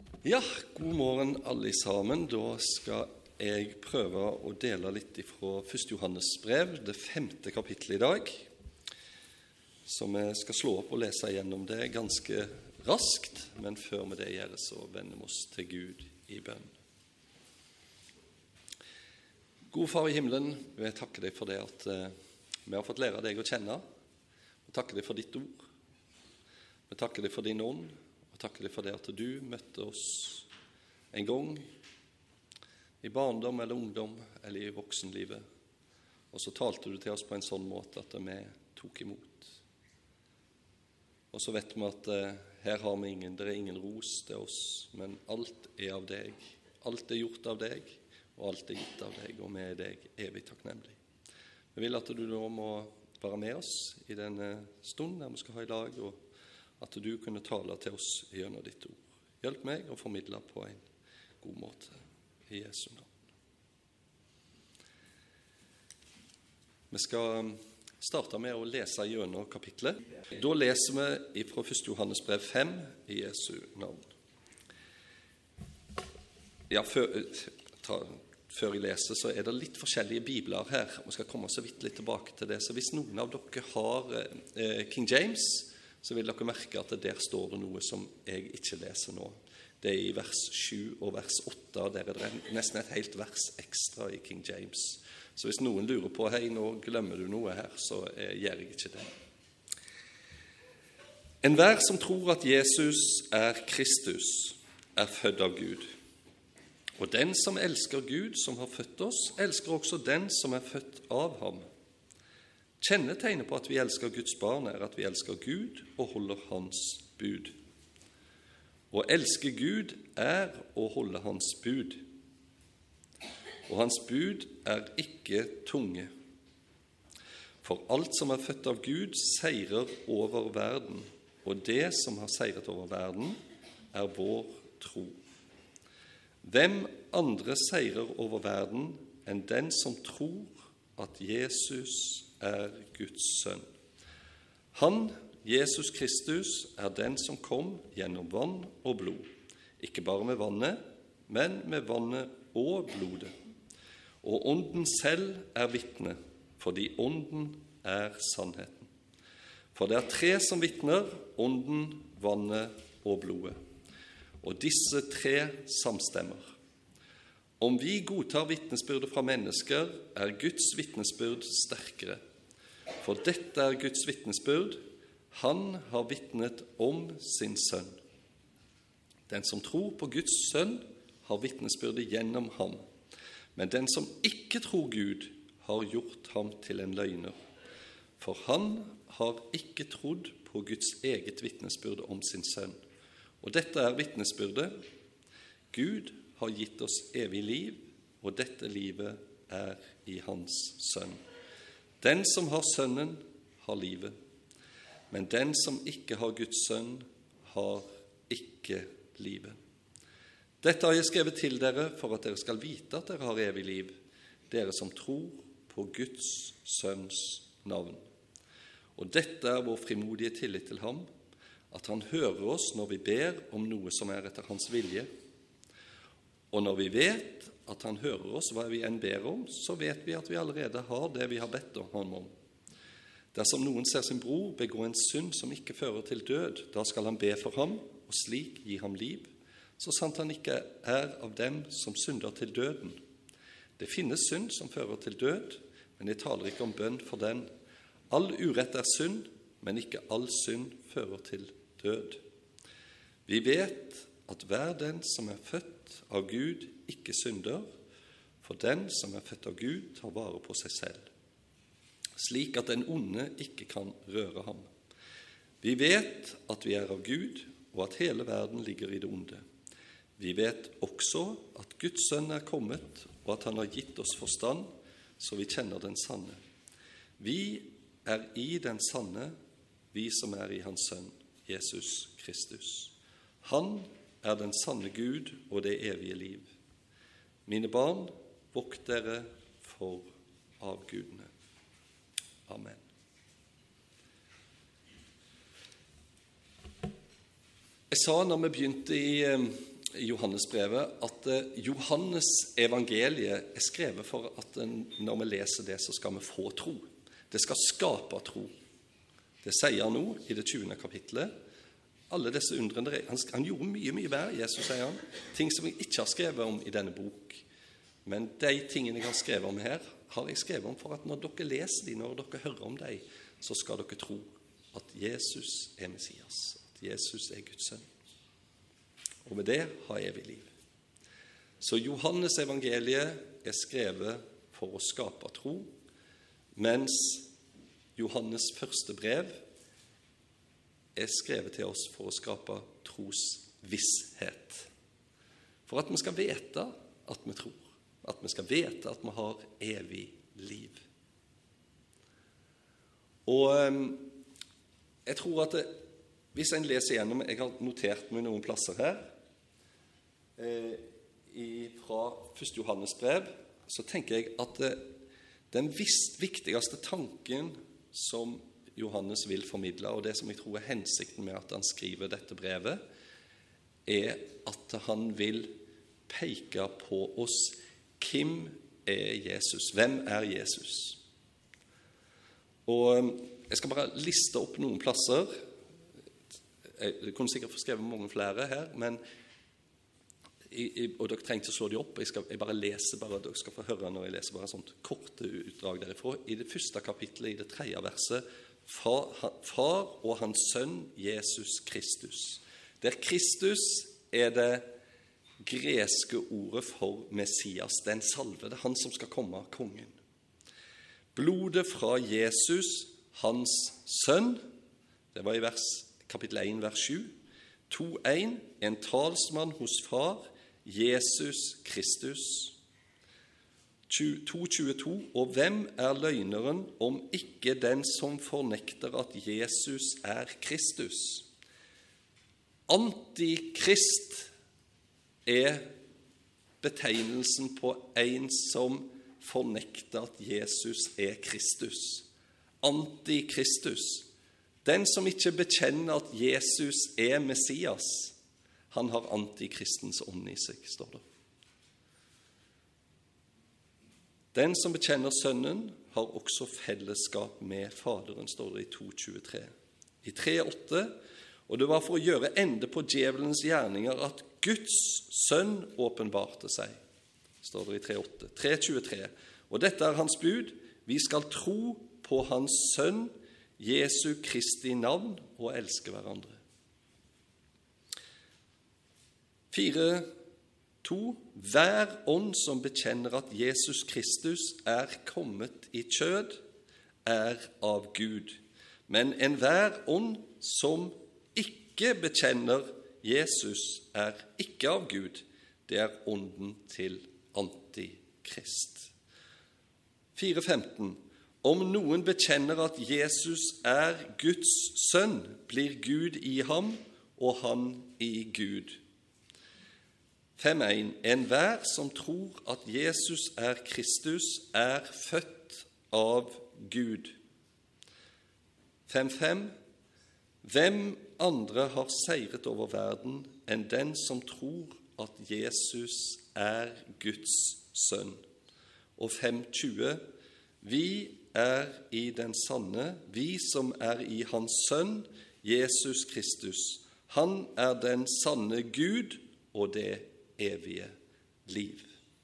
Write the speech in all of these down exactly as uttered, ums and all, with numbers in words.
Ja, god morgen alle sammen. Da skal jeg prøve å dele litt fra første Johannes brev, det femte kapittelet i dag, så vi skal slå opp og lese gjennom det ganske raskt, men før vi det gjør, så vender vi oss til Gud i bønn. God Far i himmelen, vi takker deg for det at uh, vi har fått lære deg å kjenne, og takker deg for ditt ord. Vi takker deg for din ånd, og takker deg for det at du møtte oss en gang i barndom eller ungdom eller i voksenlivet, og så talte du til oss på en sånn måte at vi tok imot. Og så vet vi at uh, her har vi ingen, det er ingen ros til oss, men alt er av deg. Alt er gjort av deg, og alt er gitt av deg, og vi er deg evig takknemlig. Vi vil at du nå må være med oss i denne stunden der vi skal ha i lag, og at du kunne tale til oss gjennom ditt ord. Hjelp meg å formidle på en god måte i Jesu navn. Vi skal starte med å lese gjennom kapitlet. Da leser vi fra første Johannes brev fem i Jesu navn. Ja, før, ta, før jeg leser, så er det litt forskjellige bibler her. Vi skal komme så vidt litt tilbake til det. Så hvis noen av dere har eh, King James, så vil dere merke at der står det noe som jeg ikke leser nå. Det er i vers sju og vers åtte, og der er det nesten et helt vers ekstra i King James. Så hvis noen lurer på, hei, nå glemmer du noe her, så eh, gjør jeg ikke det. Enhver som tror at Jesus er Kristus, er født av Gud. Og den som elsker Gud, som har født oss, elsker også den som er født av ham. Kjennetegnet på at vi elsker Guds barn er at vi elsker Gud og holder hans bud. Å elske Gud er å holde hans bud. Og hans bud er ikke tunge. For alt som er født av Gud seirer over verden, og det som har seiret over verden er vår tro. Hvem andre seirer over verden enn den som tror at Jesus er Guds sønn? Han, Jesus Kristus, er den som kom gjennom vann og blod. Ikke bare med vannet, men med vannet og blodet. Og ånden selv er vitne, fordi ånden er sannheten. For det er tre som vitner, ånden, vannet og blodet. Og disse tre samstemmer. Om vi godtar vitnesbyrdet fra mennesker, er Guds vitnesbyrd sterkere. For dette er Guds vitnesbyrd. Han har vitnet om sin sønn. Den som tror på Guds sønn, har vitnesbyrdet gjennom ham. Men den som ikke tror Gud, har gjort ham til en løgner. For han har ikke trodd på Guds eget vitnesbyrd om sin sønn. Og dette er vitnesbyrdet. Gud har gitt oss evig liv, og dette livet er i hans sønn. Den som har sønnen, har livet. Men den som ikke har Guds sønn, har ikke livet. Dette har jeg skrevet til dere for at dere skal vite at dere har evig liv, dere som tror på Guds sønns navn. Og dette er vår frimodige tillit til ham, at han hører oss når vi ber om noe som er etter hans vilje. Og når vi vet at han hører oss hva vi enn ber om, så vet vi at vi allerede har det vi har bedt ham om. Dersom noen ser sin bror begå en synd som ikke fører til død, da skal han be for ham, og slik gi ham liv, så sant han ikke er av dem som synder til døden. Det finnes synd som fører til død, men jeg taler ikke om bønn for den. All urett er synd, men ikke all synd fører til død. Vi vet at hver den som er født av Gud ikke synder, for den som er født av Gud tar vare på seg selv, slik at den onde ikke kan røre ham. Vi vet at vi er av Gud, og at hele verden ligger i det onde. Vi vet også at Guds sønn er kommet, og at han har gitt oss forstand, så vi kjenner den sanne. Vi er i den sanne, vi som er i hans sønn, Jesus Kristus. Han er den sanne Gud og det evige liv. Mine barn, vokt dere for avgudene. Amen. Jeg sa når vi begynte i, i Johannesbrevet at uh, Johannes evangeliet er skrevet for at uh, når vi leser det, så skal vi få tro. Det skal skape tro. Det sier han nå i det tjuende kapitlet. Alle disse undrende, han, han gjorde mye, mye mer, Jesus sier han. Ting som jeg ikke har skrevet om i denne bok. Men de tingene jeg har skrevet om her, har jeg skrevet om for at når dere leser de, når dere hører om de, så skal dere tro at Jesus er Messias, at Jesus er Guds sønn. Og med det har evig liv. Så Johannes evangeliet er skrevet for å skape tro, mens Johannes første brev er skrevet til oss for å skape trosvisshet. For at vi skal vite at vi tror. At vi skal vite at vi har evig liv. Og jeg tror at det, hvis en leser gjennom, jeg har notert meg noen plasser her, eh, i, fra første Johannes brev, så tenker jeg at det, den viktigste tanken som Johannes vil formidle, og det som jeg tror er hensikten med at han skriver dette brevet, er at han vil peke på oss. Hvem er Jesus? Hvem er Jesus? Og jeg skal bare liste opp noen plasser. Jeg kunne sikkert få skrevet mange flere her, men og dere trenger ikke slå de opp. Jeg, skal, jeg bare leser, bare, dere skal få høre når jeg leser bare sånt korte utdrag derifra. I det første kapittelet, i det tredje verset, far, far og hans sønn Jesus Kristus. Der Kristus er det greske ordet for Messias, den salvede, han som skal komme, kongen. Blodet fra Jesus, hans sønn, det var i vers, kapittel én, vers sju. to én, en talsmann hos far, Jesus Kristus. to tjueto, og hvem er løgneren om ikke den som fornekter at Jesus er Kristus? Antikrist er betegnelsen på en som fornekter at Jesus er Kristus. Antikristus. Den som ikke bekjenner at Jesus er Messias, han har antikristens ånd i seg, står det. Den som bekjenner sønnen, har også fellesskap med faderen, står det i to tjuetre. I tre åtte, og det var for å gjøre ende på djevelens gjerninger at Guds sønn åpenbarte seg, står det i tre åtte. tre tjuetre, og dette er hans bud, vi skal tro på hans sønn, Jesu Kristi navn, og elske hverandre. fire to. Hver ånd som bekjenner at Jesus Kristus er kommet i kjød, er av Gud. Men enhver ånd som ikke bekjenner Jesus, er ikke av Gud. Det er ånden til antikrist. fire femten. Om noen bekjenner at Jesus er Guds sønn, blir Gud i ham, og han i Gud. fem én. Enhver som tror at Jesus er Kristus, er født av Gud. fem fem. Hvem andre har seiret over verden enn den som tror at Jesus er Guds sønn? Og fem tjue. Vi er i den sanne, vi som er i hans sønn, Jesus Kristus. Han er den sanne Gud og det evige liv.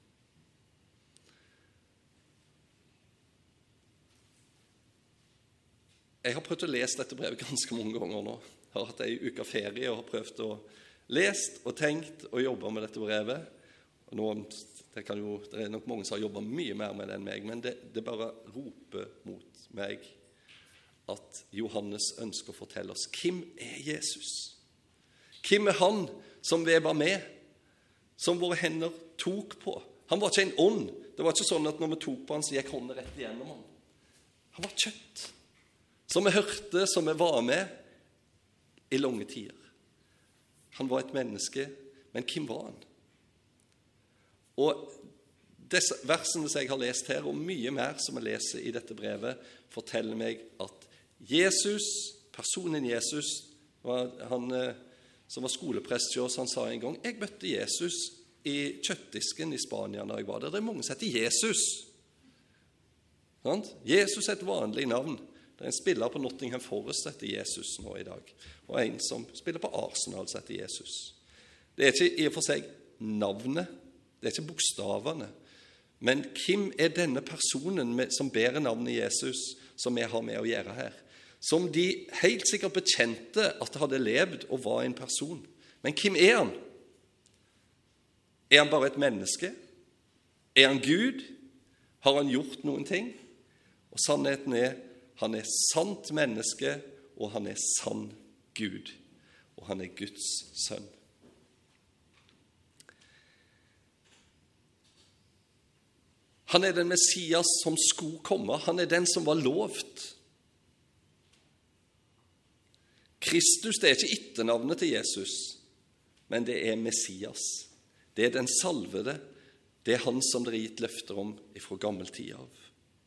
Jeg har prøvd å lese dette brevet ganske mange ganger nå. Jeg har hatt en uke ferie og har prøvd å lest og tenkt og jobbe med dette brevet. Og nå, det, kan jo, det er nok mange som har jobbet mye mer med det enn meg, men det, det bare roper mot meg at Johannes ønsker å fortelle oss hvem er Jesus? Hvem er han som vi var med? Som våre hender tok på. Han var ikke en ånd. Det var ikke sånn at når vi tok på han, så gikk hånden rett igjennom han. Han var kjøtt. Som vi hørte, som vi var med i lange tider. Han var et menneske, men hvem var han? Og disse versene som jeg har lest her, og mye mer som jeg leser i dette brevet, forteller meg at Jesus, personen Jesus, han som var skoleprest hos oss, han sa en gang, jeg møtte Jesus i kjøttdisken i Spania når jeg var der. Det er mange som heter Jesus. Jesus er et vanlig navn. Det er en spiller på Nottingham Forest som heter Jesus nå i dag, og en som spiller på Arsenal som heter Jesus. Det er ikke i og for seg navnet, det er ikke bokstavene, men hvem er denne personen med, som bærer navnet Jesus, som vi har med å gjøre her? Som de helt sikkert bekjente at hadde levd og var en person. Men hvem er han? Er han bare et menneske? Er han Gud? Har han gjort noen ting? Og sannheten er, han er sant menneske, og han er sann Gud. Og han er Guds sønn. Han er den Messias som skulle komme. Han er den som var lovt. Kristus, det er ikke etternavnet til Jesus, men det er Messias. Det er den salvede. Det er han som det er gitt løfter om fra gammel tid av.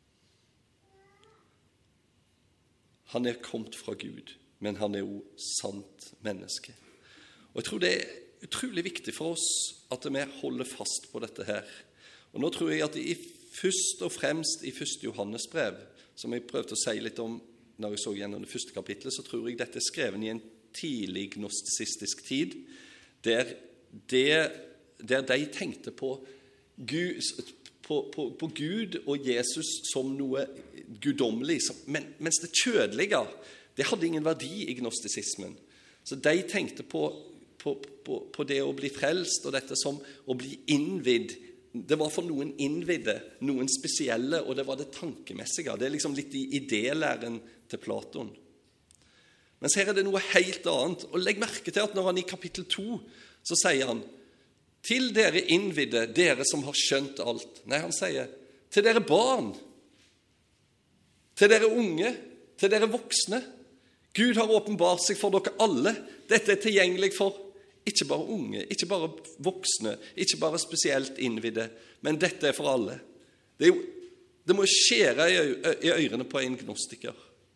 Han er kommet fra Gud, men han er jo sant menneske. Og jeg tror det er utrolig viktig for oss at vi holder fast på dette her. Og nå tror jeg at i først og fremst i første Johannes brev, som jeg prøvde å si litt om når jeg så gjennom det første kapitlet, så tror jeg dette er skrevet i en tidlig gnostisistisk tid, der, det, der de tenkte på Gud, på, på, på Gud og Jesus som noe gudomlig, men, mens det kjødelige, det hadde ingen verdi i gnostisismen. Så de tenkte på, på, på, på det å bli frelst, og dette som å bli innvidd. Det var for noen innvidde, noen spesielle, og det var det tankemessige. Det er liksom litt i idélæren til Platon. Mens her er det noe helt annet. Og legg merke til at når han i kapittel to, så sier han, til dere innvidde, dere som har skjønt alt. Nei, han sier, til dere barn, til dere unge, til dere voksne. Gud har åpenbart seg for dere alle. Dette er tilgjengelig for ikke bare unge, ikke bare voksne, ikke bare spesielt innvidde, men dette er for alle. Det, er jo, det må skjære i, ø, i ørene på en gnostiker.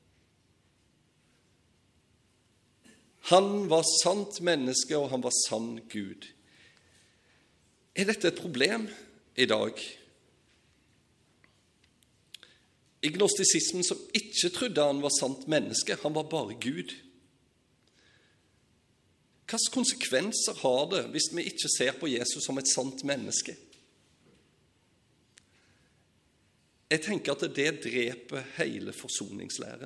Han var sant menneske, og han var sann Gud. Er dette et problem i dag? I gnostisismen som ikke trodde han var sant menneske, han var bare Gud. Hvilke konsekvenser har det hvis vi ikke ser på Jesus som et sant menneske? Jeg tenker at det dreper hele forsoningslæren.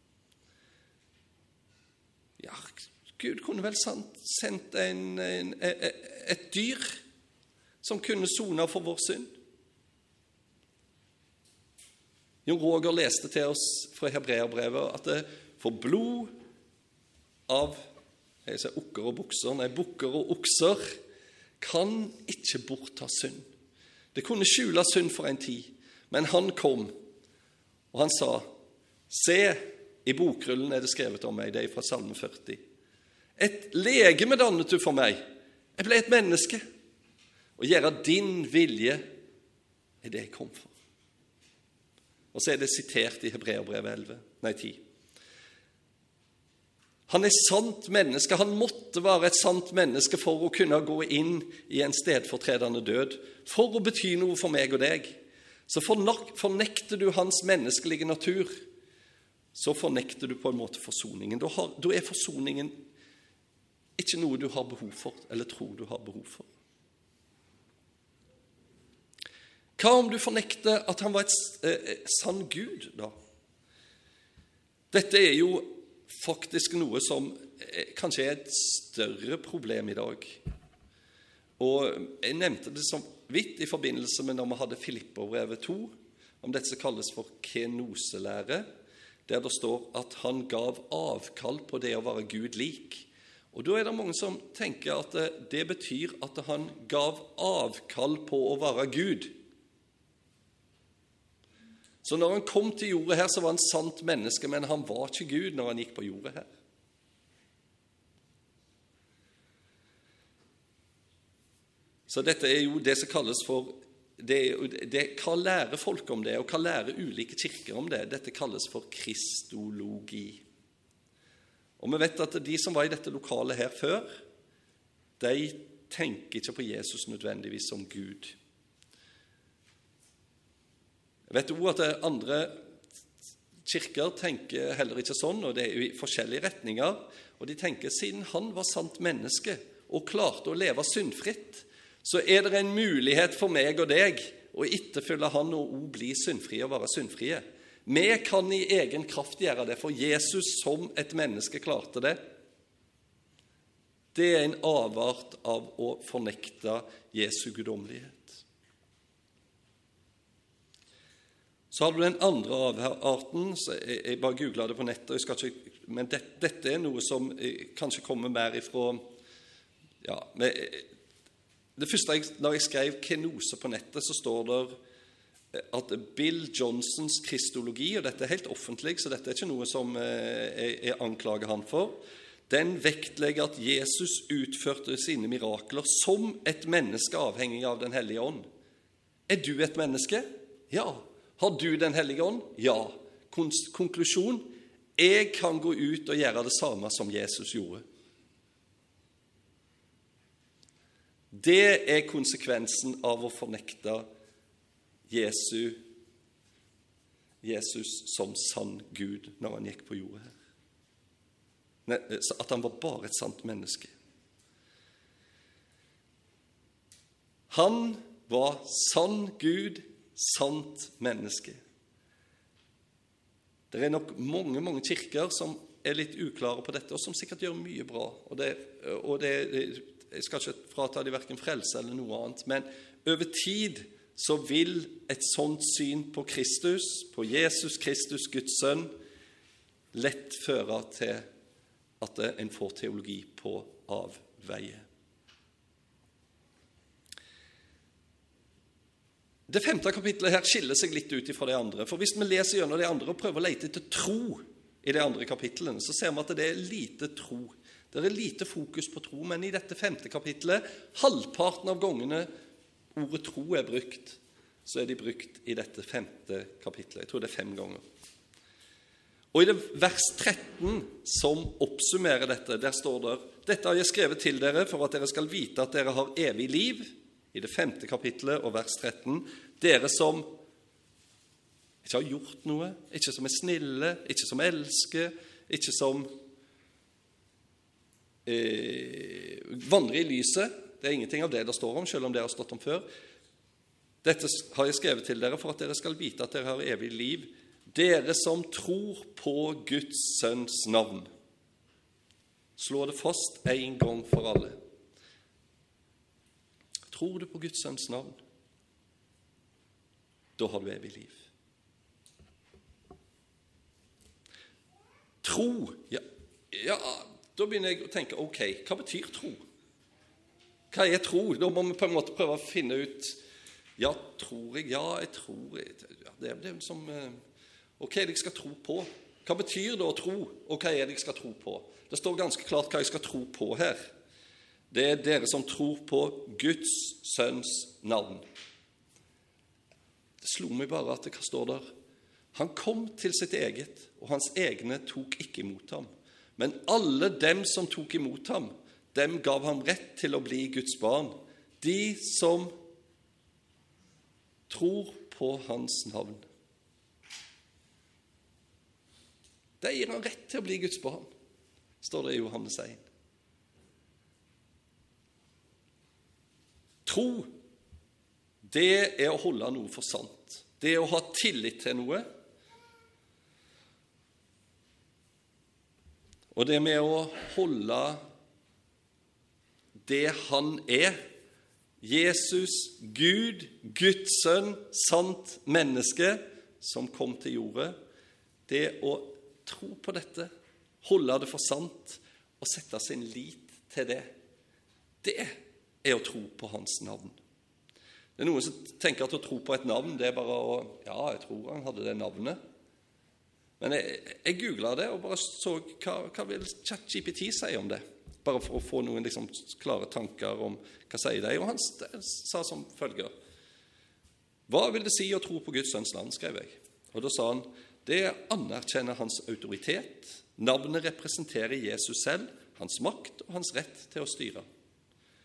Ja, Gud kunne vel sendt en, en, et dyr som kunne sone for vår synd. Jon Roger leste til oss fra Hebreerbrevet at det for blod av jeg sier okker og bukser, nei, bukker og okser kan ikke bortta synd. Det kunne skjule synd for en tid, men han kom, og han sa, se, i bokrullen er det skrevet om meg, det er fra Salme førti. Et legeme dannet du for meg, jeg ble et menneske, og gjøre din vilje er det jeg kom for. Og så er det sitert i Hebreerbrevet elleve, nei ti. Han er sant menneske, han måtte være et sant menneske for å kunne gå inn i en stedfortredende død, for å bety noe for meg og deg. Så fornekter du hans menneskelige natur, så fornekter du på en måte forsoningen. Da, har, da er forsoningen ikke noe du har behov for, eller tror du har behov for. Hva om du fornekter at han var et eh, sann Gud, da? Dette er jo faktisk noe som eh, kanskje er et større problem i dag. Og jeg nevnte det som vidt i forbindelse med når vi hadde Filipperbrevet to, om dette som kalles for kenoselære, der det står at han gav avkall på det å være Gud lik. Og da er det mange som tenker at det, det betyr at han gav avkall på å være Gud. Så når han kom til jordet her, så var han sant menneske, men han var ikke Gud når han gikk på jordet her. Så dette er jo det som kalles for, det, det, hva lærer folk om det, og hva lærer ulike kirker om det? Dette kalles for kristologi. Og vi vet at de som var i dette lokalet her før, de tenker ikke på Jesus nødvendigvis som Gud. Jeg vet også at andre kirker tenker heller ikke sånn, og det er jo i forskjellige retninger, og de tenker siden han var sant menneske og klarte å leve syndfritt, så er det en mulighet for meg og deg å etterfølge han og også bli syndfrie og være syndfrie. Vi kan i egen kraft gjøre det, for Jesus som et menneske klarte det. Det er en avart av å fornekte Jesu guddommelighet. Så har du den andre avarten, så jeg, jeg bare googlet det på nettet, jeg skal ikke, men det, dette er noe som kanskje kommer mer ifra, ja, med, det første jeg, når jeg skrev kenose på nettet, så står det at Bill Johnsons kristologi, og dette er helt offentlig, så dette er ikke noe som jeg, jeg anklager han for, den vektlegger at Jesus utførte sine mirakler som et menneske avhengig av den hellige ånd. Er du et menneske? Ja. Har du den hellige ånd? Ja. Konklusjon, jeg kan gå ut og gjøre det samme som Jesus gjorde. Det er konsekvensen av å fornekte Jesu, Jesus som sann Gud når han gikk på jorda her. At han var bare et sant menneske. Han var sann Gud, sant menneske. Det er nok mange, mange kirker som er litt uklare på dette, og som sikkert gjør mye bra. Og det, og det, jeg skal ikke frata de hverken frelse eller noe annet, men over tid så vil et sånt syn på Kristus, på Jesus Kristus, Guds sønn, lett føre til at en får teologi på avveie. Det femte kapitlet her skiller seg litt ut fra det andre, for hvis vi leser gjennom det andre og prøver å lete etter tro i de andre kapitlene, så ser vi at det er lite tro. Det er lite fokus på tro, men i dette femte kapitlet, halvparten av gangene ordet tro er brukt, så er de brukt i dette femte kapitlet. Jeg tror det er fem ganger. Og i det vers tretten som oppsummerer dette, der står det: «Dette har jeg skrevet til dere for at dere skal vite at dere har evig liv», i det femte kapitlet og vers tretten, «dere som ikke har gjort noe, ikke som er snille, ikke som elsker, ikke som eh, vandrer i lyset». Det er ingenting av det det står om, selv om det har stått om før. «Dette har jeg skrevet til dere for at dere skal vite at dere har evig liv, dere som tror på Guds sønns navn». Slå det fast en gang for alle. Tror du på Guds sønns navn? Da har du evig liv. Tro, ja, ja, da begynner jeg å tenke, ok, hva betyr tro? Hva er tro? Da må vi på en måte prøve å finne ut, ja, tror jeg, ja, jeg tror, ja, det er det som, og hva er det jeg skal tro på? Hva betyr det å tro, og hva er det jeg skal tro på? Det står ganske klart hva jeg skal tro på her. Det er dere som tror på Guds sønns navn. Det slo meg bare at det, hva står der? Han kom til sitt eget, og hans egne tok ikke imot ham. Men alle dem som tok imot ham, dem gav ham rett til å bli Guds barn. De som tror på hans navn. Det gir han rett til å bli Guds barn, står det i Johannes en. Tro, det er å holde noe for sant. Det er å ha tillit til noe. Og det med å holde det han er, Jesus, Gud, Guds sønn, sant menneske, som kom til jordet, det å tro på dette, holde det for sant og sette sin lit til det, det er å tro på hans navn. Det er noen som tenker at å tro på et navn, det er bare å, ja, jeg tror han hadde det navnet. Men jeg, jeg googlet det og bare så hva, hva vil ChatGPT si om det, bare for å få noen liksom, klare tanker om hva sier de. Og han sa som følger: «Hva vil det si å tro på Guds sønns navn?» skrev jeg. Og da sa han: «Det anerkjenner hans autoritet. Navnet representerer Jesus selv, hans makt og hans rett til å styre.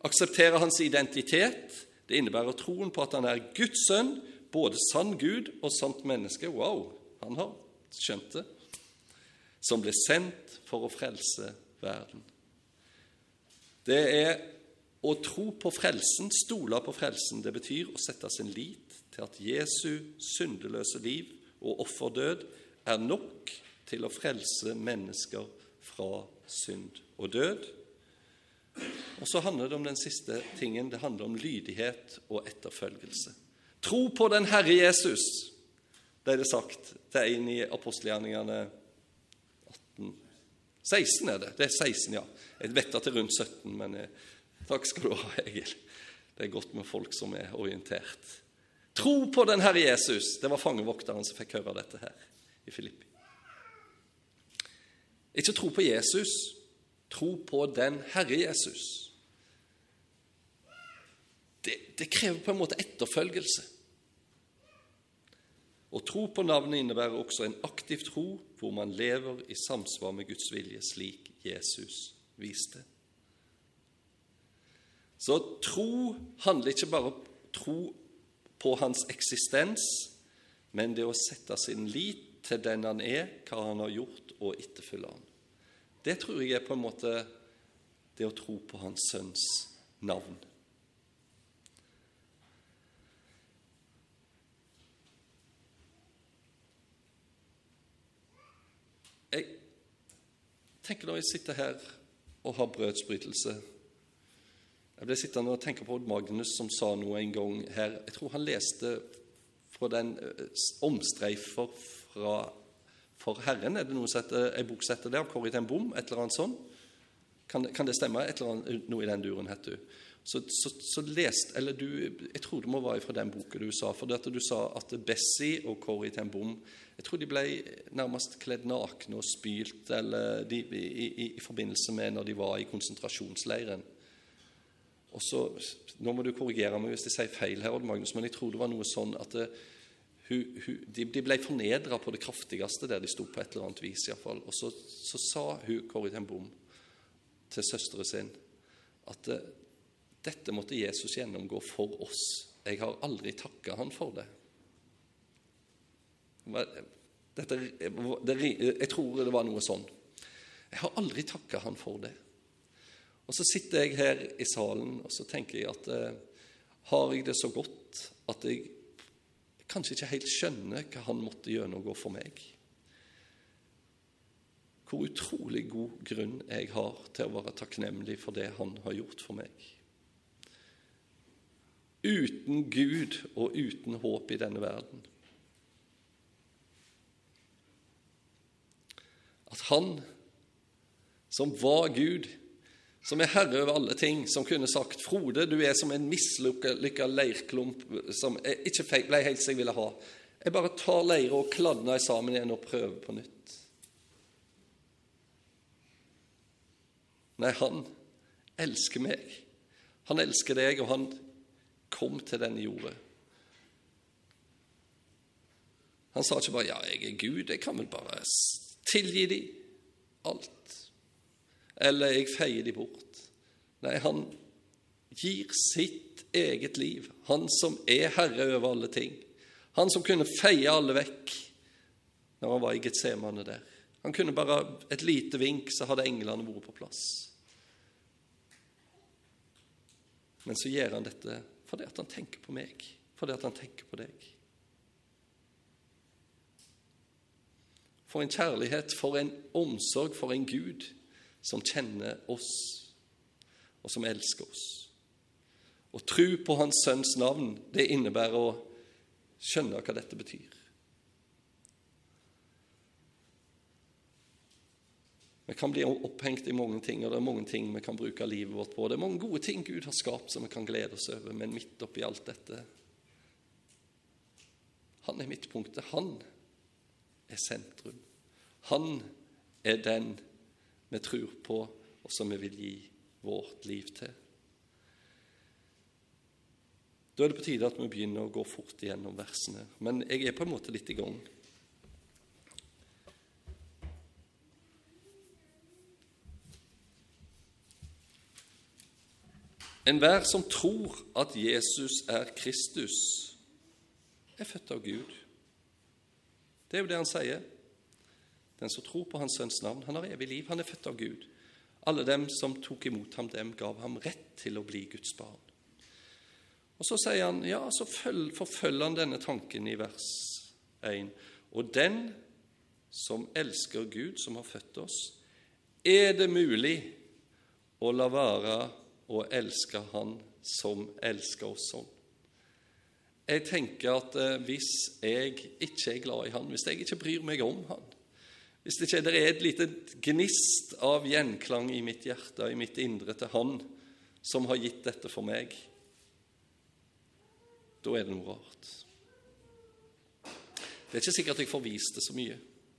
Akseptere hans identitet, det innebærer troen på at han er Guds sønn, både sann Gud og sant menneske. Wow, han har skjønt det. Som ble sendt for å frelse verden. Det er å tro på frelsen, stole på frelsen. Det betyr å sette sin lit til at Jesu syndeløse liv og offerdød er nok til å frelse mennesker fra synd og død. Og så handler det om den siste tingen. Det handler om lydighet og etterfølgelse. Tro på den Herre Jesus, det er det sagt. Det er inn i apostelgjerningene atten. seksten er det. Det er seksten, ja. Jeg vet at det er rundt sytten, men jeg, takk skal du ha, Egil. Det er godt med folk som er orientert. Tro på den Herre Jesus. Det var fangevokteren som fikk høre dette her i Filippi. Ikke tro på Jesus, tro på den Herre Jesus. Det, det krever på en måte etterfølgelse. Å tro på navnet innebærer også en aktiv tro, hvor man lever i samsvar med Guds vilje, slik Jesus viste. Så tro handler ikke bare om tro på hans eksistens, men det å sette sin lit til den han er, hva han har gjort, og etterfølge han. Det tror jeg er på en måte det å tro på hans sønns navn. Jeg tenker når jeg sitter her og har brødsbrytelse. Jeg ble sittende og tenke på Magnus som sa noe en gang her. Jeg tror han leste fra den omstreifer fra For Herren. Er det noe som heter, en bok som heter det, av Corrie ten Boom, et eller annet sånt? Kan, kan det stemme? Et eller annet, noe i den duren heter du. Så, så, så lest, eller du, jeg tror det må være fra den boken du sa, for at du sa at Bessie og Corrie ten Boom, jeg tror de ble nærmest kledd nakne og spylt eller de, i, i, i forbindelse med når de var i konsentrasjonsleiren. Og så, nå må du korrigere meg hvis jeg sier feil her, Magnus, men jeg tror det var noe sånn at det, hun, hun, de, de ble fornedret på det kraftigste der de stod på et eller annet vis i hvert fall. Og så, så sa hun, Corrie ten Boom, til søsteren sin, at det, dette måtte Jesus gjennomgå for oss. Jeg har aldri takket han for det. Dette, det, jeg tror det var noe sånn. Jeg har aldri takket han for det. Og så sitter jeg her i salen, og så tenker jeg at eh, har jeg det så godt at jeg kanskje ikke helt skjønner hva han måtte gjennomgå for meg. Hvor utrolig god grunn jeg har til å være takknemlig for det han har gjort for meg. Uten Gud og uten håp i denne verden. At han, som var Gud, som er herre over alle ting, som kunne sagt, Frode, du er som en mislykket leirklump, som jeg ikke ble helt som jeg ville ha. Jeg bare tar leire og kladner sammen igjen og prøver på nytt. Nei, han elsker meg. Han elsker deg, og han kom til denne jorda. Han sa ikke bare, ja, jeg er Gud, jeg kan vel bare tilgi de alt. Eller jeg feier de bort. Nei, han gir sitt eget liv. Han som er herre over alle ting. Han som kunne feie alle vekk når han var i Getsemane der. Han kunne bare et lite vink, så hadde englene vært på plass. Men så gjør han dette fordi at han tenker på meg, fordi at han tenker på deg. For en kjærlighet, for en omsorg, for en Gud som kjenner oss, og som elsker oss. Å tro på hans sønns navn, det innebærer å skjønne hva dette betyr. Vi kan bli opphengt i mange ting, og det er mange ting vi kan bruke livet vårt på. Det er mange gode ting Gud har skapt som vi kan glede oss over, men midt oppi alt dette, han er midtpunktet, han er sentrum. Han er den vi tror på, og som vi vil gi vårt liv til. Da er det på tide at vi begynner å gå fort igjennom versene, men jeg er på en måte litt i gang. Enhver som tror at Jesus er Kristus, er født av Gud. Det er jo det han sier. Den som tror på hans sønns navn, han har evig liv, han er født av Gud. Alle dem som tok imot ham, dem gav ham rett til å bli Guds barn. Og så sier han, ja, så forfølger han denne tanken i vers én. Og den som elsker Gud, som har født oss, er det mulig å la være å elske han som elsker oss sånn. Jeg tenker at eh, hvis jeg ikke er glad i han, hvis jeg ikke bryr meg om han, hvis det ikke er et lite gnist av gjenklang i mitt hjerte, i mitt indre til han som har gitt dette for meg, da er det noe rart. Det er ikke sikkert jeg får vist det så mye.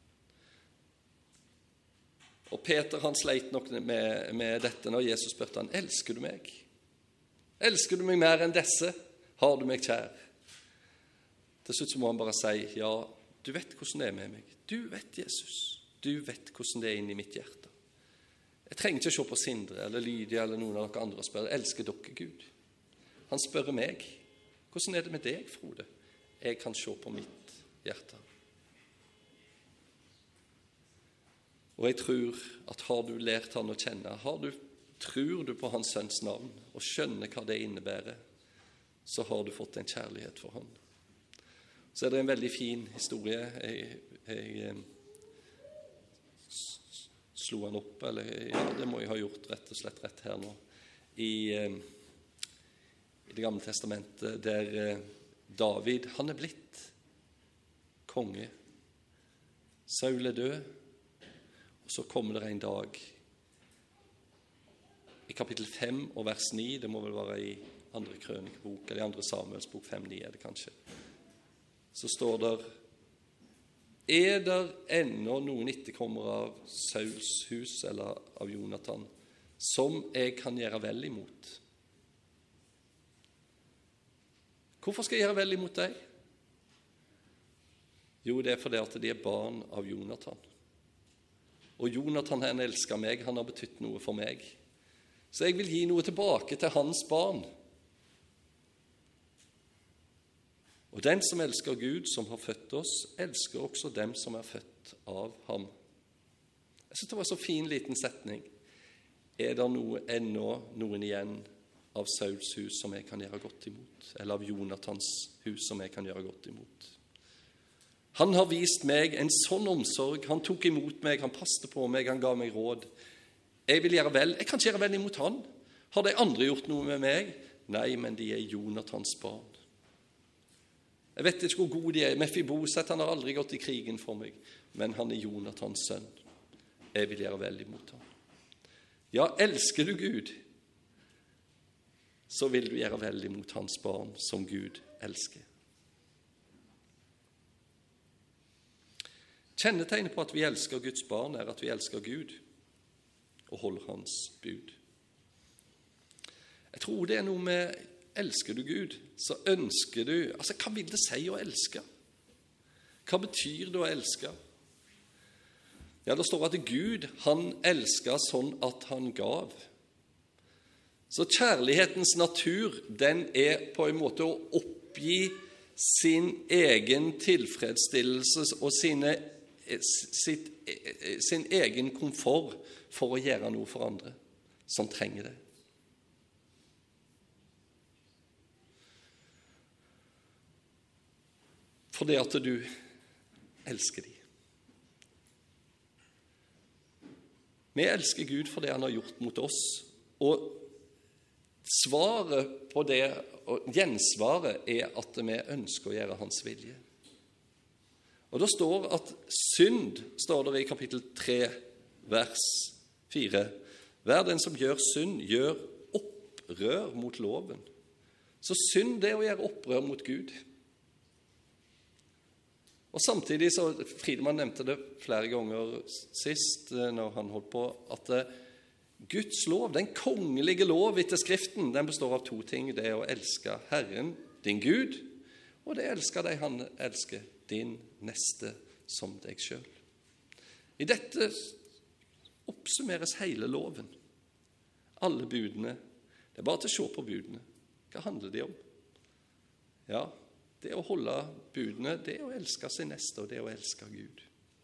Og Peter, han sleit nok med, med dette når Jesus spurte han, elsker du meg? Elsker du meg mer enn disse? Har du meg kjær? Til slutt så må han bare si, ja, du vet hvordan det er med meg. Du vet, Jesus. Du vet hvordan det er inni mitt hjerte. Jeg trenger ikke se på Sindre eller Lydia eller noen av dere andre og spørre, elsker dere Gud? Han spør meg, hvordan er det med deg, Frode? Jeg kan se på mitt hjerte. Og jeg tror at har du lært han å kjenne, har du, tror du på hans sønns navn og skjønner hva det innebærer, så har du fått en kjærlighet for han. Så er det en veldig fin historie. Jeg, jeg slo han opp, eller ja, det må jeg ha gjort rett og slett rett her nå, i, i det gamle testamentet, der David, han er blitt konge. Saul er død, og så kommer det en dag, i kapittel fem og vers ni, det må vel være i andre krønikebok, eller i andre Samuels bok fem ni er det kanskje, så står der, er der ennå noen etterkommere av Sauls hus, eller av Jonathan, som jeg kan gjøre vel imot? Hvorfor skal jeg gjøre vel imot deg? Jo, det er fordi at de er barn av Jonathan. Og Jonathan, han elsker meg, han har betydt noe for meg. Så jeg vil gi noe tilbake til hans barn. Og den som elsker Gud, som har født oss, elsker også dem som er født av ham. Jeg synes det var en så fin liten setning. Er det noe, ennå noen igjen av Sauls hus som jeg kan gjøre godt imot? Eller av Jonathans hus som jeg kan gjøre godt imot? Han har vist meg en sånn omsorg. Han tok imot meg, han passte på meg, han ga meg råd. Jeg vil gjøre vel. Jeg kan ikke gjøre vel imot han. Har de andre gjort noe med meg? Nei, men de er Jonathans barn. Jeg vet ikke hvor god de er. Mefiboset, han har aldri gått i krigen for meg, men han er Jonathans sønn. Jeg vil gjøre vel imot ham. Ja, elsker du Gud, så vil du gjøre vel imot hans barn som Gud elsker. Kjennetegnet på at vi elsker Guds barn er at vi elsker Gud og holder hans bud. Jeg tror det er noe med elsker du Gud, så ønsker du, altså hva vil det si å elske? Hva betyr det å elske? Ja, det står at Gud, han elsket sånn at han gav. Så kjærlighetens natur, den er på en måte å oppgi sin egen tilfredsstillelse og sine, sitt, sin egen komfort for å gjøre noe for andre som trenger det. Fordi at du elsker dem. Vi elsker Gud for det han har gjort mot oss, og svaret på det, og gjensvaret er at vi ønsker å gjøre hans vilje. Og det står at synd, står det i kapittel tre, vers fire. Hver den som gjør synd, gjør opprør mot loven. Så synd det er å gjøre opprør mot Gud. Og samtidig så, Friedemann nevnte det flere ganger sist når han holdt på, at Guds lov, den kongelige lov etter Skriften, den består av to ting. Det er å elske Herren, din Gud, og det er å elske deg han elsker, din neste som deg selv. I dette oppsummeres hele loven. Alle budene. Det er bare til å se på budene. Hva handler de om? Ja, det å holde budene, det er å elske sin neste, og det er å elske Gud.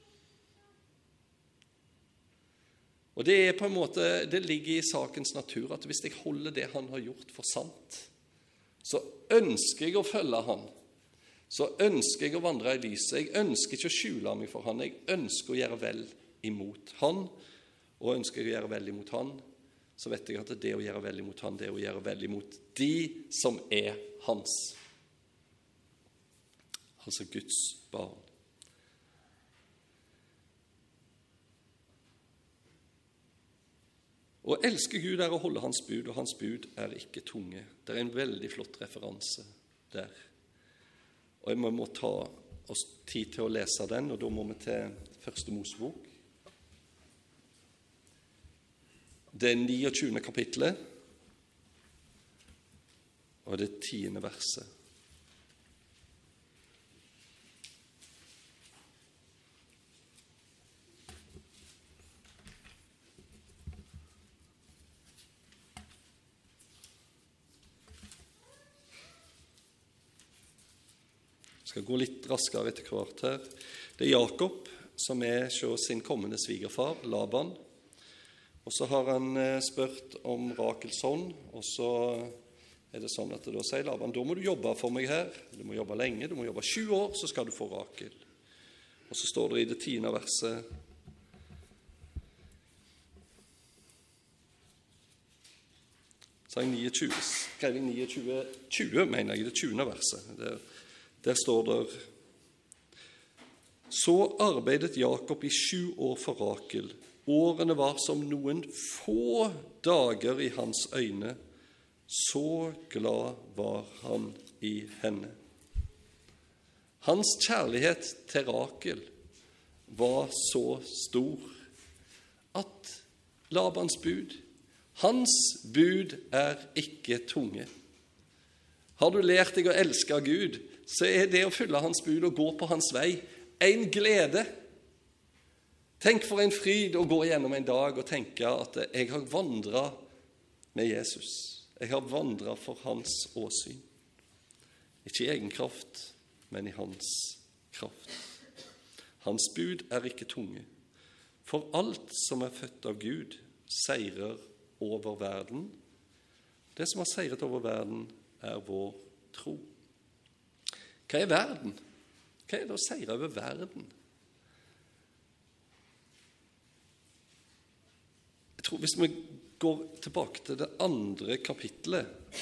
Og det er på en måte, det ligger i sakens natur at hvis jeg holder det han har gjort for sant, så ønsker jeg å følge han. Så ønsker jeg å vandre i lyset. Jeg ønsker ikke å skjule meg for han. Jeg ønsker å gjøre vel imot han, og ønsker jeg å gjøre vel imot han, så vet jeg at det å gjøre vel imot han, det er å gjøre vel imot de som er hans. Altså Guds barn. Å elske Gud er å holde hans bud, og hans bud er ikke tunge. Det er en veldig flott referanse der. Og vi må ta oss tid til å lese den, og da må vi til første Mosebok. Det er niogtyvende kapittelet, og det tiende verset. Jeg skal gå litt raskere etter hvert her. Det er Jakob som er hos sin kommende svigerfar, Laban. Og så har han spurt om Rakels hånd, og så er det sånn at da sier Laban, da må du jobbe for meg her. Du må jobbe lenge, du må jobbe tjue år, så skal du få Rakel. Og så står det i det tiende verset, så er jeg niogtyve, skrev jeg niogtyve, tjue, mener jeg, det tjuende verset. Der, der står det, så arbeidet Jakob i sju år for Rakel. Årene var som noen få dager i hans øyne. Så glad var han i henne. Hans kjærlighet til Rakel var så stor at Labans bud, hans bud er ikke tunge. Har du lært deg å elske Gud, så er det å følge hans bud og gå på hans vei en glede. Tenk for en fryd å gå gjennom en dag og tenke at jeg har vandret med Jesus. Jeg har vandret for hans åsyn. Ikke i egen kraft, men i hans kraft. Hans bud er ikke tunge. For alt som er født av Gud, seirer over verden. Det som har seiret over verden, er vår tro. Hva er verden? Hva er det å seire over verden? Jeg tror hvis vi går tilbake til det andre kapittelet,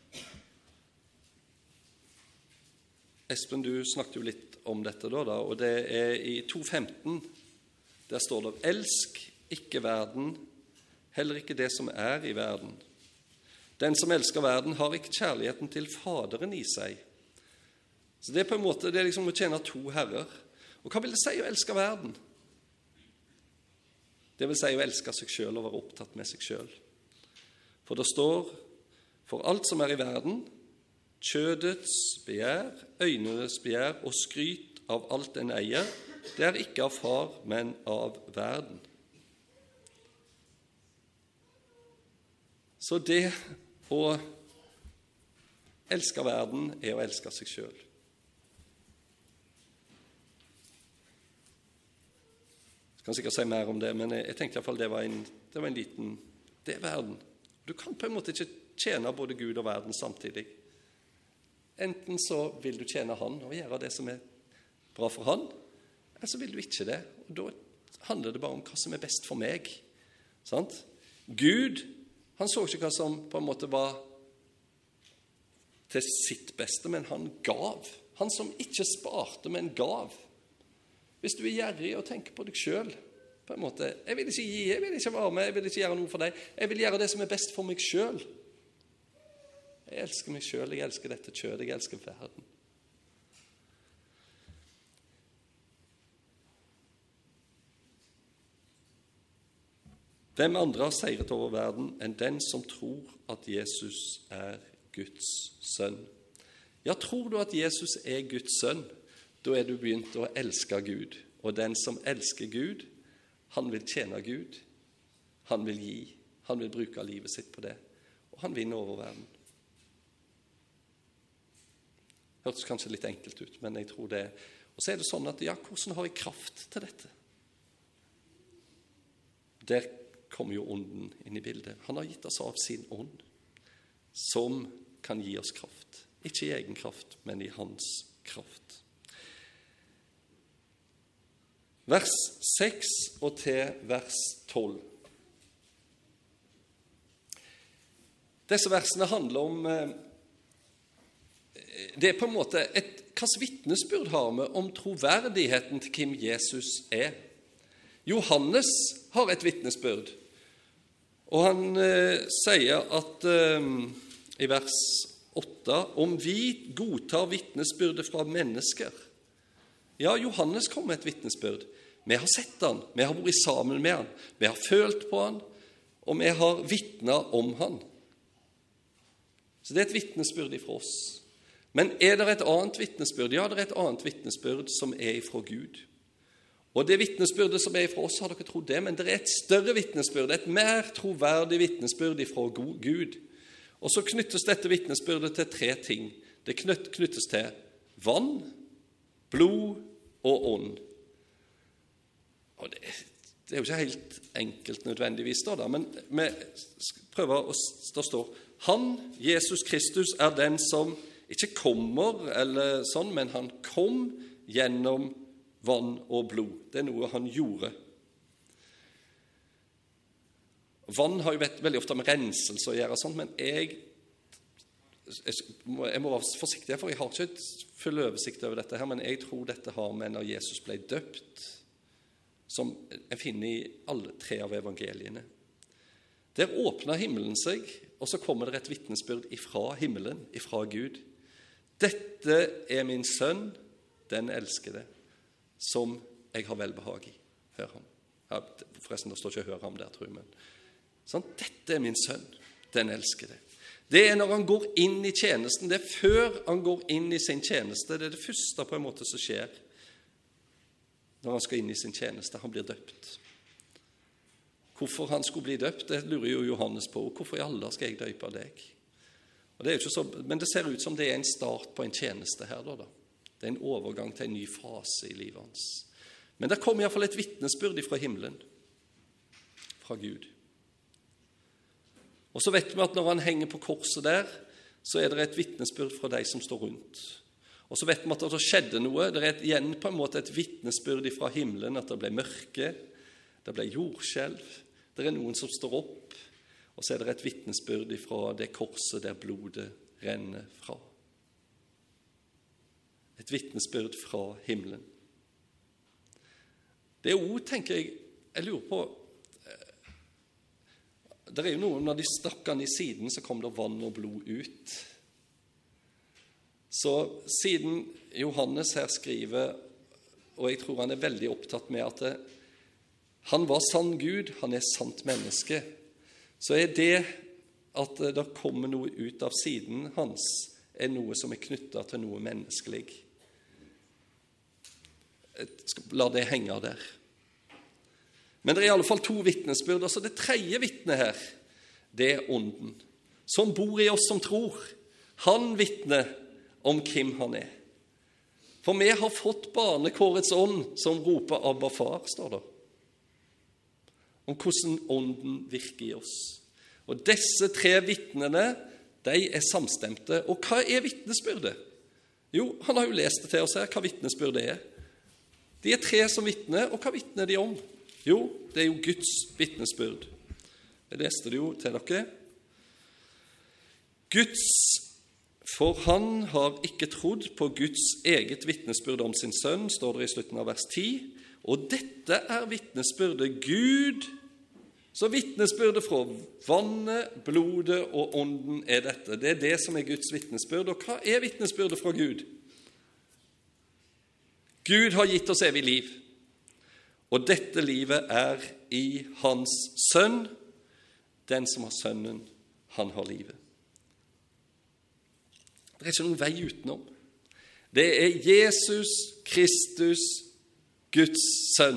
Espen, du snakket jo litt om dette da, da og det er i to femten, der står det, elsk ikke verden, heller ikke det som er i verden. Den som elsker verden har ikke kjærligheten til Faderen i seg. Så det er på en måte, det er liksom å tjene to herrer. Og hva vil det si å elske verden? Det vil si å elske seg selv og være opptatt med seg selv. For det står, for alt som er i verden, kjødets begjær, øynenes begjær og skryt av alt en eier, det er ikke av far, men av verden. Så det å elske verden er å elske seg selv. Jeg kan sikkert si mer om det, men jeg tenkte i hvert fall det var en, det var en liten, det er verden. Du kan på en måte ikke tjene både Gud og verden samtidig. Enten så vil du tjene han og gjøre det som er bra for han, eller så vil du ikke det. Og da handler det bare om hva som er best for meg. Sant? Gud, han så ikke hva som på en måte var til sitt beste, men han gav. Han som ikke sparte, men gav. Hvis du er gjerrig og tenker på deg selv, på en måte, jeg vil ikke gi, jeg vil ikke være med, jeg vil ikke gjøre noe for deg, jeg vil gjøre det som er best for meg selv. Jeg elsker meg selv, jeg elsker dette kjødet, jeg elsker verden. Hvem andre har seiret over verden enn den som tror at Jesus er Guds sønn? Ja, tror du at Jesus er Guds sønn? Da er du begynt å elske Gud. Og den som elsker Gud, han vil tjene Gud. Han vil gi. Han vil bruke livet sitt på det. og han vinner over verden. Hørtes kanskje litt enkelt ut, men jeg tror det. Og så er det sånn at, ja, hvordan har jeg kraft til dette? Der kommer jo ånden inn i bildet. Han har gitt oss av sin ånd, som kan gi oss kraft. Ikke i egen kraft, men i hans kraft. Vers seks og til vers tolv. Disse versene handler om, det er på en måte et, hva slags vitnesbyrd har vi om troverdigheten til hvem Jesus er. Johannes har et vitnesbyrd, og han eh, sier at eh, i vers åtte, om vi godtar vitnesbyrdet fra mennesker. Ja, Johannes kom med et vitnesbyrd. Vi har sett han, vi har vært sammen med han, vi har følt på han, og vi har vitnet om han. Så det er et vitnesbyrd ifra oss. Men er det et annet vitnesbyrd? Ja, det er et annet vitnesbyrd som er ifra Gud. Og det vitnesbyrdet som er ifra oss, har dere trodd det, men det er et større vitnesbyrd, et mer troverdig vitnesbyrd ifra Gud. Og så knyttes dette vitnesbyrdet til tre ting. Det knyttes til vann, blod og ånd. Og det, det er jo ikke helt enkelt nødvendigvis, da, da men vi prøver å stå. Han, Jesus Kristus, er den som ikke kommer, eller sånn, men han kom gjennom vann og blod. Det er noe han gjorde. Vann har jo vært veldig ofte med renselse å gjøre, sånt, men jeg, jeg, må, jeg må være forsiktig, for jeg har ikke full oversikt over dette her, men jeg tror dette har med når Jesus ble døpt, som jeg finner i alle tre av evangeliene. Der åpner himmelen seg, og så kommer det et vitnesbyrd ifra himmelen, ifra Gud. Dette er min sønn, den elskede, som jeg har velbehag i. Hør ham. Ja, forresten, det står ikke hør ham der, tror jeg, men sånn, dette er min sønn, den elskede. Det er når han går inn i tjenesten, det er før han går inn i sin tjeneste, det er det første på en måte som skjer når han skal inn i sin tjeneste. Han blir døpt. Hvorfor han skulle bli døpt, det lurer jo Johannes på. Hvorfor i alle skal jeg døpe deg? Og det er jo ikke så, men det ser ut som det er en start på en tjeneste her. Da, da. Det er en overgang til en ny fase i livet hans. Men der kommer i hvert fall et vitnesbyrd fra himmelen, fra Gud. Og så vet vi at når han henger på korset der, så er det et vitnesbyrd fra de som står rundt. Og så vet vi at det skjedde noe. Det er igjen på en måte et vitnesbyrd fra himmelen, at det ble mørke, det ble jordskjelv. Det er noen som står opp, og så er det et vitnesbyrd fra det korset der blodet renner fra. Et vitnesbyrd fra himmelen. Det er jo, tenker jeg, jeg lurer på, det er jo noen, når de stakk han i siden, så kom det vann og blod ut. Så siden Johannes her skriver, og jeg tror han er veldig opptatt med at det, han var sann Gud, han er sant menneske, så er det at det kommer noe ut av siden hans, er noe som er knyttet til noe menneskelig. Jeg skal la det henge der. Men det er i alle fall to vitnesbyrd, så det tredje vitnet her, det er ånden, som bor i oss som tror. Han vitner om hvem han er. For vi har fått barnekårets ånd som roper Abba far, står det. Om hvordan ånden virker i oss. Og disse tre vitnene, de er samstemte. Og hva er vitnesbyrdet? Jo, han har jo lest det til oss her, hva vitnesbyrdet er. De er tre som vitner, og hva vitner de om? Jo, det er jo Guds vitnesbyrd. Jeg leste det jo til dere. Guds For han har ikke trodd på Guds eget vitnesbyrd om sin sønn, står det i slutten av vers ti. Og dette er vitnesbyrdet Gud, så vitnesbyrdet fra vannet, blodet og ånden er dette. Det er det som er Guds vitnesbyrd. Og hva er vitnesbyrdet fra Gud? Gud har gitt oss evig liv, og dette livet er i hans sønn. Den som har sønnen, han har livet. Det er ikke noen vei utenom. Det er Jesus Kristus, Guds sønn.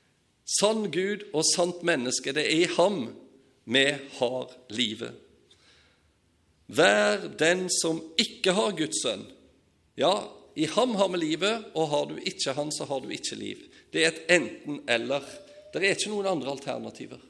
Sann Gud og sant menneske, det er i ham vi har livet. Vær den som ikke har Guds sønn. Ja, i ham har vi livet, og har du ikke han, så har du ikke liv. Det er et enten eller. Det er ikke noen andre alternativer.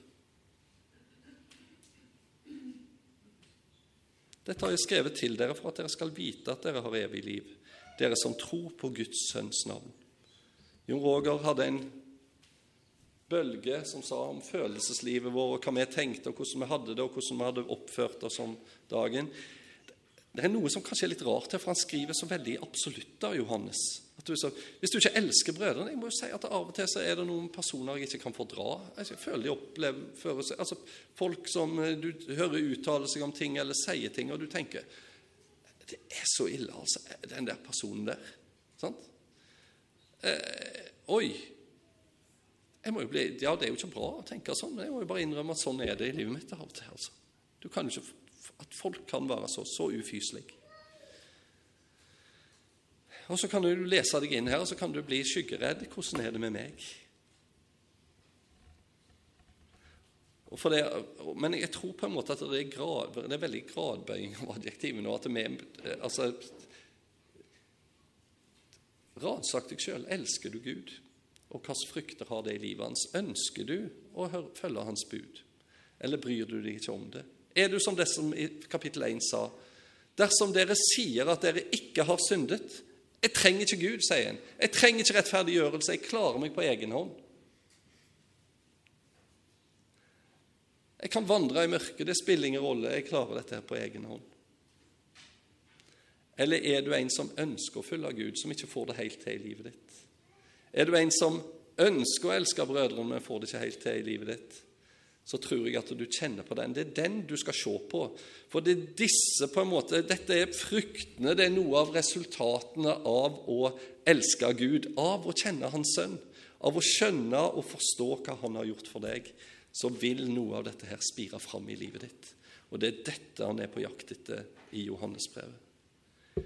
Dette har jeg skrevet til dere for at dere skal vite at dere har evig liv, dere som tror på Guds sønns navn. Jon Roger hadde en bølge som sa om følelseslivet vår, og hva vi tenkte, og hvordan vi hadde det, og hvordan vi hadde oppført oss om dagen. Det er noe som kanskje er litt rart her, for han skriver så veldig absolutt av Johannes. At du så, hvis du ikke elsker brødrene, jeg må jo si at av og til så er det noen personer jeg ikke kan fordra. Jeg føler de opplever, fører seg, altså folk som du hører uttale seg om ting, eller sier ting, og du tenker, det er så ille, altså, den der personen der. Sant? Eh, oi, jeg må jo bli, ja, det er jo ikke bra å tenke sånn, men jeg må jo bare innrømme at sånn er det i livet mitt av og til, altså. Du kan jo ikke, at folk kan være så, så ufyselig. Og så kan du lese deg inn her, og så kan du bli skyggeredd. Hvordan er det med meg? Og for det, men jeg tror på en måte at det er, grad, det er veldig gradbøying av adjektivet nå, at det er, altså, ransak deg selv. Elsker du Gud? Og hvilke frykter har det i livet hans? Ønsker du å følge hans bud? Eller bryr du deg ikke om det? Er du som det som i kapittel én sa, dersom dere sier at dere ikke har syndet, jeg trenger ikke Gud, sier han. Jeg trenger ikke rettferdiggjørelse, jeg klarer meg på egen hånd. Jeg kan vandre i mørket, det spiller ingen rolle, jeg klarer dette her på egen hånd. Eller er du en som ønsker å følge Gud, som ikke får det helt til i livet ditt? Er du en som ønsker å elske brødrene, men får det ikke helt til i livet ditt? Så tror jeg at du kjenner på den. Det er den du skal se på. For det er disse på en måte, dette er fruktene, det er noe av resultatene av å elske Gud, av å kjenne hans sønn, av å skjønne og forstå hva han har gjort for deg, så vil noe av dette her spire fram i livet ditt. Og det er dette han er på jakt etter i Johannesbrevet.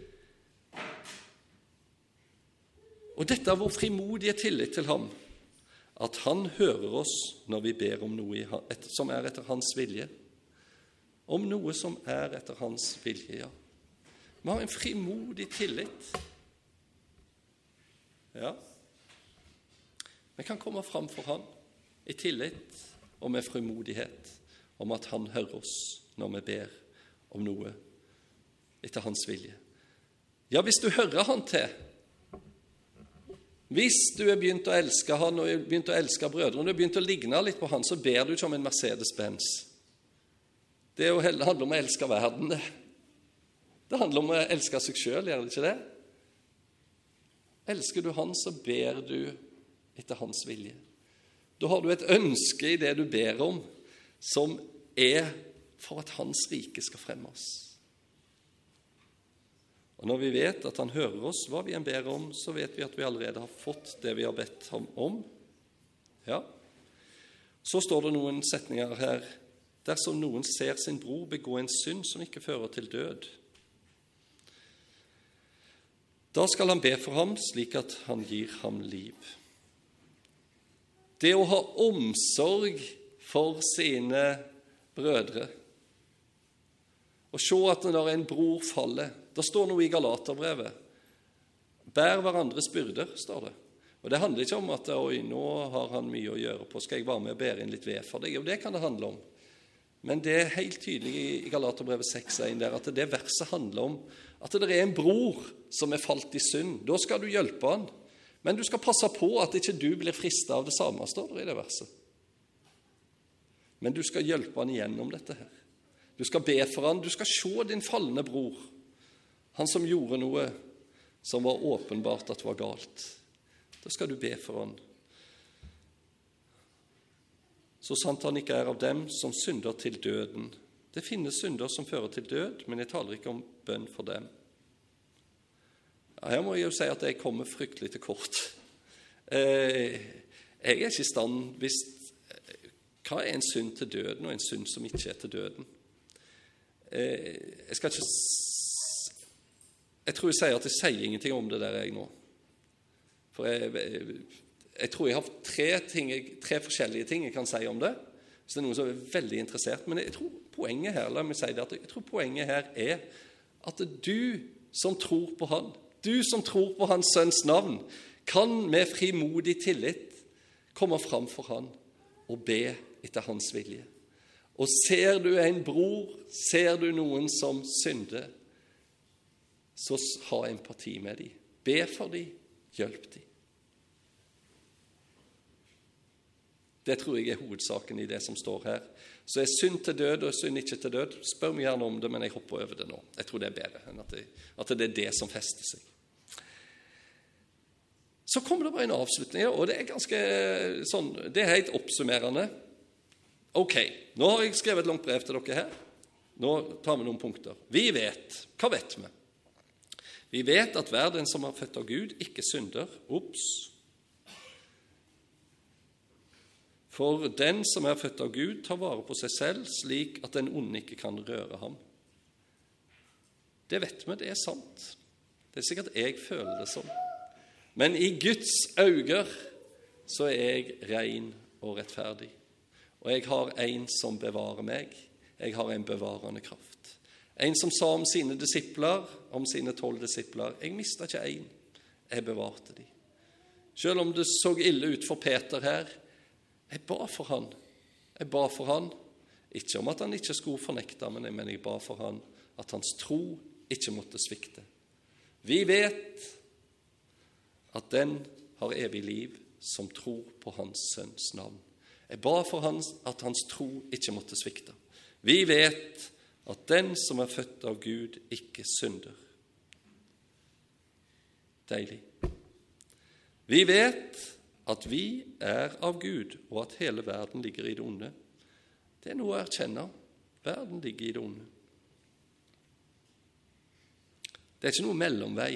Og dette er vår frimodige tillit til ham, at han hører oss når vi ber om noe som er etter hans vilje. Om noe som er etter hans vilje, ja. Vi har en frimodig tillit. Ja. Vi kan komme fram for han i tillit og med frimodighet om at han hører oss når vi ber om noe etter hans vilje. Ja, hvis du hører han til, hvis du er begynt å elske han og er begynt å elske brødrene, og du er begynt å ligne litt på han, så ber du ikke om en Mercedes-Benz. Det handler om å elske verden, det. Det handler om å elske seg selv, gjør det ikke det? Elsker du han, så ber du etter hans vilje. Da har du et ønske i det du ber om, som er for at hans rike skal fremmes. Og når vi vet at han hører oss, hva vi enn ber om, så vet vi at vi allerede har fått det vi har bedt ham om. Ja. Så står det noen setninger her. Dersom noen ser sin bror begå en synd som ikke fører til død, da skal han be for ham slik at han gir ham liv. Det å ha omsorg for sine brødre, og se at når en bror faller, det står noe i Galaterbrevet. Bær hverandres byrder, står det. Og det handler ikke om at oi, nå har han mye å gjøre på, skal jeg være med og bære inn litt ved for deg? Og det kan det handle om. Men det er helt tydelig i Galaterbrevet seks én der at det verset handler om at det er en bror som er falt i synd. Da skal du hjelpe han. Men du skal passe på at ikke du blir fristet av det samme, står det i det verset. Men du skal hjelpe han igjennom dette her. Du skal be for han, du skal se din fallende bror. Han som gjorde noe som var åpenbart at var galt. Da skal du be for han. Så sant han ikke er av dem som synder til døden. Det finnes synder som fører til død, men jeg taler ikke om bønn for dem. Ja, her må jeg jo si at jeg kommer fryktelig til kort. Eh, jeg er ikke i stand hvis, hva er en synd til døden og en synd som ikke er til døden? Eh, jeg skal ikke Jeg tror jeg sier at jeg sier ingenting om det der jeg nå. For jeg, jeg, jeg tror jeg har tre, ting, tre forskjellige ting jeg kan si om det. Så det er noen som er veldig interessert. Men jeg tror poenget her, la meg si det, at jeg tror poenget her er at du som tror på han, du som tror på hans sønns navn, kan med frimodig tillit komme fram for han og be etter hans vilje. Og ser du en bror, ser du noen som synder, så ha empati med dem. Be for dem, hjelp dem. Det tror jeg er hovedsaken i det som står her. Så er synd til død og synd ikke til død. Spør meg gjerne om det, men jeg hopper over det nå. Jeg tror det er bedre enn at det, at det er det som fester seg. Så kommer det bare en avslutning, og det er ganske sånn, det er helt oppsummerende. Ok, nå har jeg skrevet et langt brev til dere her. Nå tar vi noen punkter. Vi vet, hva vet vi? Vi vet at hver den som er født av Gud ikke synder. Ops! For den som er født av Gud, tar vare på seg selv, slik at den onde ikke kan røre ham. Det vet vi, det er sant. Det er sikkert jeg føler det sånn. Men i Guds øyne så er jeg ren og rettferdig. Og jeg har en som bevarer meg. Jeg har en bevarende kraft. En som sa om sine disipler, om sine tolv disipler, jeg mistet ikke en, jeg bevarte de. Selv om det så ille ut for Peter her, jeg ba for han. Jeg ba for han, ikke om at han ikke skulle fornekte, men jeg, men jeg ba for han at hans tro ikke måtte svikte. Vi vet at den har evig liv som tror på hans sønns navn. Jeg ba for han at hans tro ikke måtte svikte. Vi vet at den som er født av Gud ikke synder. Deilig. Vi vet at vi er av Gud, og at hele verden ligger i det onde. Det er noe å erkjenne. Verden ligger i det onde. Det er ikke noe mellomvei.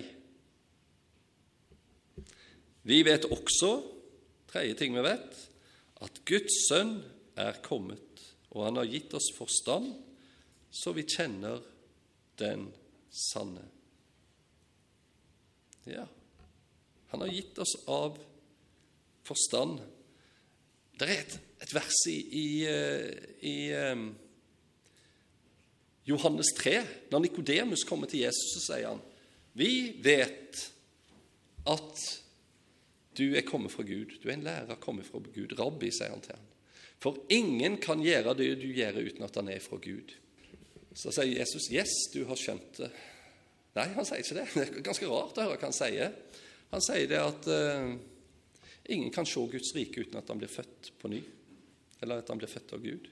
Vi vet også, tredje ting vi vet, at Guds sønn er kommet, og han har gitt oss forstand, så vi kjenner den sanne. Ja, han har gitt oss av forstand. Det er et, et vers i, i, i um, Johannes tre, når Nikodemus kommer til Jesus, så sier han, vi vet at du er kommet fra Gud. Du er en lærer kommet fra Gud. Rabbi, sier han til han. For ingen kan gjøre det du gjør uten at han er fra Gud. Så sier Jesus, yes, du har skjønt det. Nei, han sier ikke det. Det er ganske rart å høre hva han sier. Han sier det at uh, ingen kan se Guds rike uten at han blir født på ny, eller at han blir født av Gud.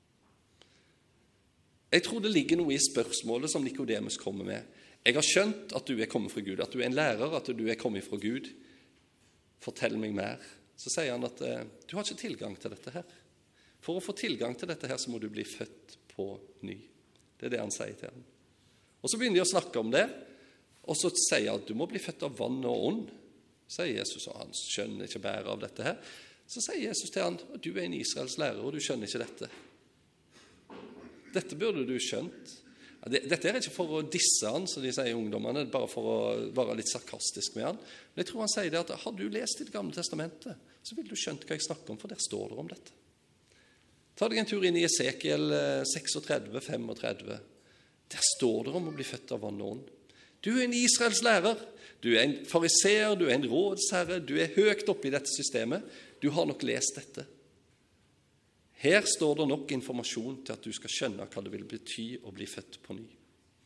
Jeg tror det ligger noe i spørsmålet som Nikodemus kommer med. Jeg har skjønt at du er kommet fra Gud, at du er en lærer, at du er kommet fra Gud. Fortell meg mer. Så sier han at uh, du har ikke tilgang til dette her. For å få tilgang til dette her så må du bli født på ny. Det er det han sier til ham. Og så begynner de å snakke om det, og så sier han at du må bli født av vann og ånd. Sier Jesus, og han skjønner ikke bære av dette her. Så sier Jesus til han, du er en Israels lærer, og du skjønner ikke dette. Dette burde du skjønt. Dette er ikke for å disse han, som de sier ungdommene, bare for å være litt sarkastisk med han. Men jeg tror han sier det at, har du lest i det gamle testamentet, så vil du skjønt hva jeg snakker om, for der står det om dette. Ta deg en tur inn i Esekiel trekstiseks femogtredve. Der står det om å bli født av vann og ånd. Du er en Israels lærer, du er en fariseer, du er en rådsherre, du er høyt oppe i dette systemet. Du har nok lest dette. Her står det nok informasjon til at du skal skjønne hva det vil bety å bli født på ny.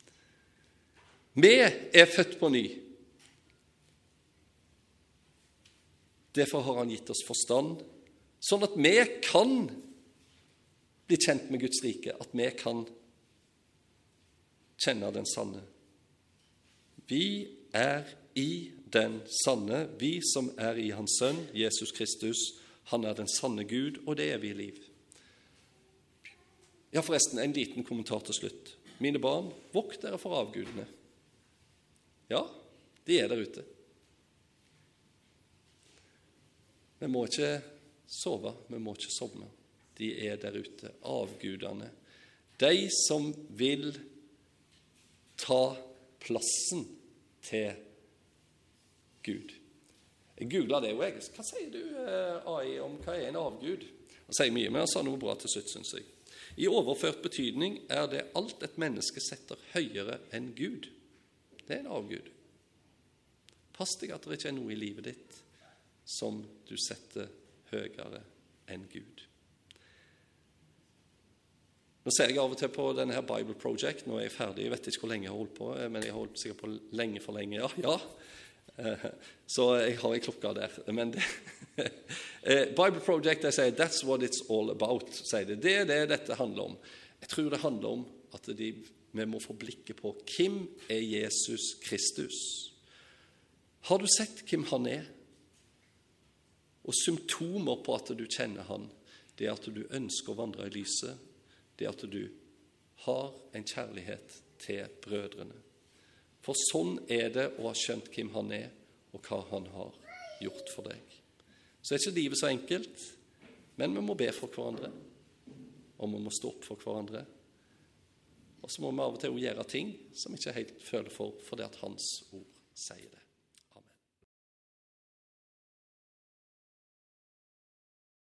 Vi er født på ny. Derfor har han gitt oss forstand, sånn at vi kan bli kjent med Guds rike, at vi kan kjenne den sanne. Vi er i den sanne, vi som er i hans sønn, Jesus Kristus. Han er den sanne Gud, og det evige liv. Ja, forresten, en liten kommentar til slutt. Mine barn, vokt dere for avgudene. Ja, de er der ute. Vi må ikke sove, vi må ikke sovne. De er der ute, avgudene. De som vil ta plassen til Gud. Jeg googlet det jo, jeg. Hva sier du, A I, om hva er en avgud? Han sier mye, men han sa noe bra til slutt, synes jeg. I overført betydning er det alt et menneske setter høyere enn Gud. Det er en avgud. Pass deg at det ikke er noe i livet ditt som du setter høyere enn Gud. Nå ser jeg av og til på denne her Bible Project. Nå er jeg ferdig, jeg vet ikke hvor lenge jeg har holdt på, men jeg har holdt sikkert på lenge for lenge, ja, ja. Så jeg har en klokka der. Men det, Bible Project, jeg sier, that's what it's all about, sier det. Det er det dette handler om. Jeg tror det handler om at de, vi må få blikket på hvem er Jesus Kristus. Har du sett hvem han er? Og symptomer på at du kjenner han, det er at du ønsker å vandre i lyset, det er at du har en kjærlighet til brødrene. For sånn er det å ha skjønt hvem han er, og hva han har gjort for deg. Så er ikke livet så enkelt, men vi må be for hverandre, og vi må stå opp for hverandre. Og så må vi av og til gjøre ting som vi ikke helt føler for, fordi at hans ord sier det.